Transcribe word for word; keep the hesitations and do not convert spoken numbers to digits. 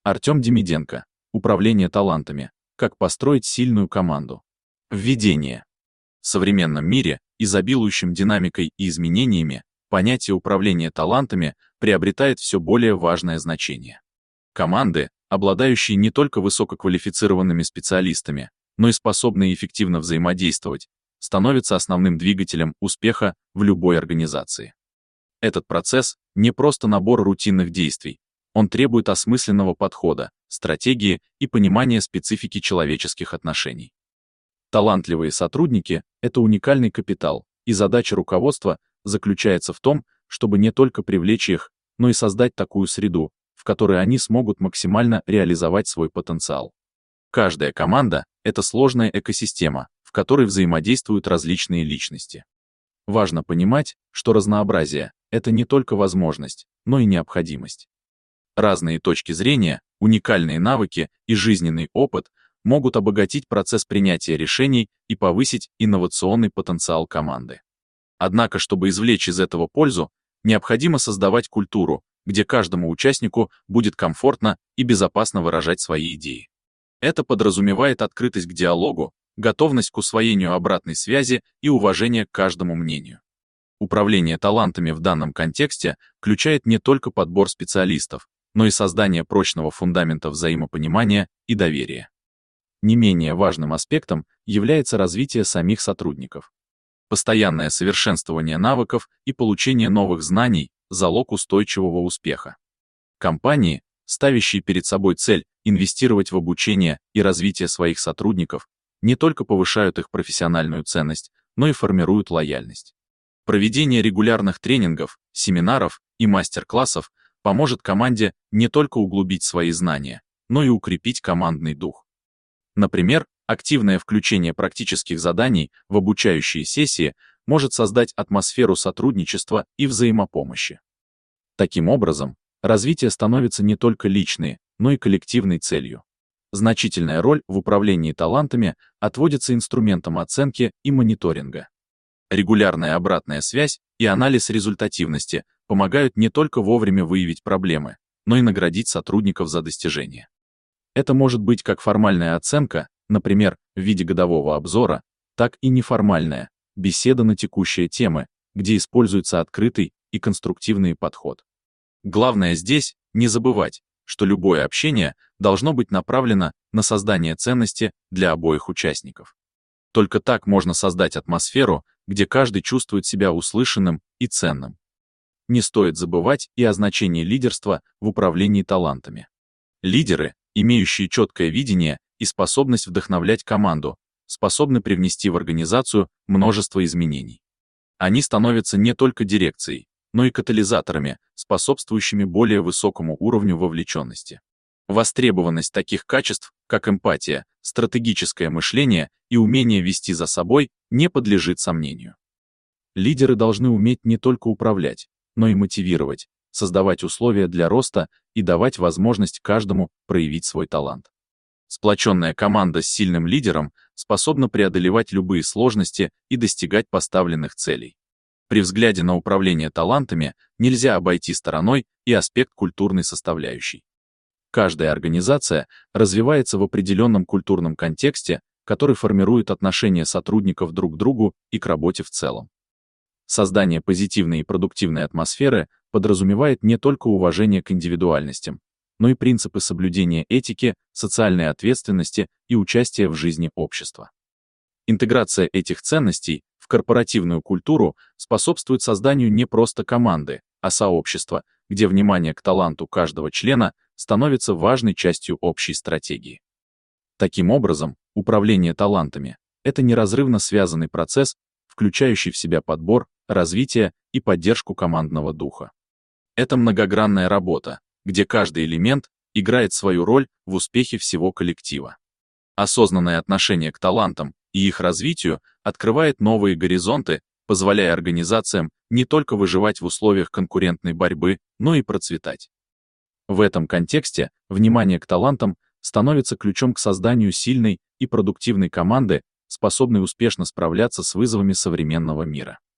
Артем Демиденко. Управление талантами. Как построить сильную команду. Введение. В современном мире, изобилующем динамикой и изменениями, понятие управления талантами приобретает все более важное значение. Команды, обладающие не только высококвалифицированными специалистами, но и способные эффективно взаимодействовать, становятся основным двигателем успеха в любой организации. Этот процесс не просто набор рутинных действий, он требует осмысленного подхода, стратегии и понимания специфики человеческих отношений. Талантливые сотрудники — это уникальный капитал, и задача руководства заключается в том, чтобы не только привлечь их, но и создать такую среду, в которой они смогут максимально реализовать свой потенциал. Каждая команда — это сложная экосистема, в которой взаимодействуют различные личности. Важно понимать, что разнообразие — это не только возможность, но и необходимость. Разные точки зрения, уникальные навыки и жизненный опыт могут обогатить процесс принятия решений и повысить инновационный потенциал команды. Однако, чтобы извлечь из этого пользу, необходимо создавать культуру, где каждому участнику будет комфортно и безопасно выражать свои идеи. Это подразумевает открытость к диалогу, готовность к усвоению обратной связи и уважение к каждому мнению. Управление талантами в данном контексте включает не только подбор специалистов, но и создание прочного фундамента взаимопонимания и доверия. Не менее важным аспектом является развитие самих сотрудников. Постоянное совершенствование навыков и получение новых знаний – залог устойчивого успеха. Компании, ставящие перед собой цель инвестировать в обучение и развитие своих сотрудников, не только повышают их профессиональную ценность, но и формируют лояльность. Проведение регулярных тренингов, семинаров и мастер-классов поможет команде не только углубить свои знания, но и укрепить командный дух. Например, активное включение практических заданий в обучающие сессии может создать атмосферу сотрудничества и взаимопомощи. Таким образом, развитие становится не только личной, но и коллективной целью. Значительная роль в управлении талантами отводится инструментам оценки и мониторинга. Регулярная обратная связь и анализ результативности помогают не только вовремя выявить проблемы, но и наградить сотрудников за достижения. Это может быть как формальная оценка, например, в виде годового обзора, так и неформальная, беседа на текущие темы, где используется открытый и конструктивный подход. Главное здесь не забывать, что любое общение должно быть направлено на создание ценности для обоих участников. Только так можно создать атмосферу, где каждый чувствует себя услышанным и ценным. Не стоит забывать и о значении лидерства в управлении талантами. Лидеры, имеющие четкое видение и способность вдохновлять команду, способны привнести в организацию множество изменений. Они становятся не только дирекцией, но и катализаторами, способствующими более высокому уровню вовлеченности. Востребованность таких качеств, как эмпатия, стратегическое мышление и умение вести за собой, не подлежит сомнению. Лидеры должны уметь не только управлять, но и мотивировать, создавать условия для роста и давать возможность каждому проявить свой талант. Сплоченная команда с сильным лидером способна преодолевать любые сложности и достигать поставленных целей. При взгляде на управление талантами нельзя обойти стороной и аспект культурной составляющей. Каждая организация развивается в определенном культурном контексте, который формирует отношение сотрудников друг к другу и к работе в целом. Создание позитивной и продуктивной атмосферы подразумевает не только уважение к индивидуальностям, но и принципы соблюдения этики, социальной ответственности и участия в жизни общества. Интеграция этих ценностей в корпоративную культуру способствует созданию не просто команды, а сообщества, где внимание к таланту каждого члена становится важной частью общей стратегии. Таким образом, управление талантами — это неразрывно связанный процесс, включающий в себя подбор, развитие и поддержку командного духа. Это многогранная работа, где каждый элемент играет свою роль в успехе всего коллектива. Осознанное отношение к талантам и их развитию открывает новые горизонты, позволяя организациям не только выживать в условиях конкурентной борьбы, но и процветать. В этом контексте внимание к талантам становится ключом к созданию сильной и продуктивной команды, способной успешно справляться с вызовами современного мира.